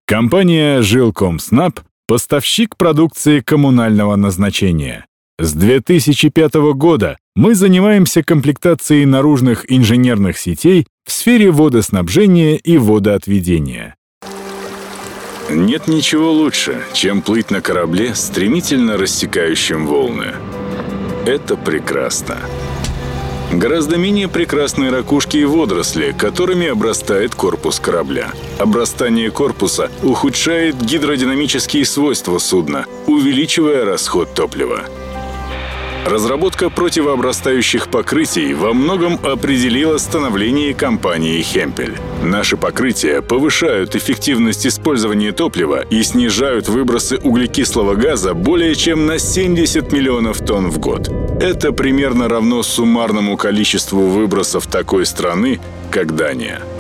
Компания «Жилкомснаб» — поставщик продукции коммунального назначения. С 2005 года мы занимаемся комплектацией наружных инженерных сетей в сфере водоснабжения и водоотведения. Нет ничего лучше, чем плыть на корабле, стремительно рассекающем волны. Это прекрасно. Гораздо менее прекрасны ракушки и водоросли, которыми обрастает корпус корабля. Обрастание корпуса ухудшает гидродинамические свойства судна, увеличивая расход топлива. Разработка противообрастающих покрытий во многом определила становление компании «Хемпель». Наши покрытия повышают эффективность использования топлива и снижают выбросы углекислого газа более чем на 70 миллионов тонн в год. Это примерно равно суммарному количеству выбросов такой страны, как Дания.